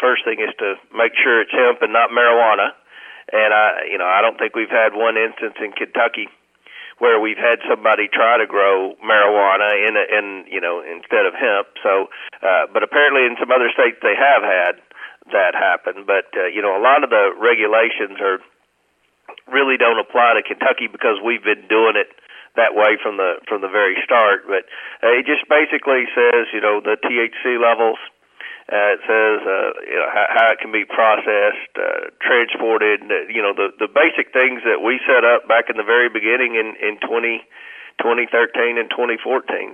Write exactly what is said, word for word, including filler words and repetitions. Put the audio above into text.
first thing is to make sure it's hemp and not marijuana. And I, you know, I don't think we've had one instance in Kentucky where we've had somebody try to grow marijuana in, a, in you know, instead of hemp. So, uh, but apparently in some other states they have had that happen. But uh, you know, a lot of the regulations are really don't apply to Kentucky because we've been doing it that way from the from the very start. But uh, it just basically says, you know, the T H C levels. Uh, it says, uh, you know, how, how it can be processed, uh, transported. You know, the the basic things that we set up back in the very beginning in in twenty, twenty thirteen and twenty fourteen.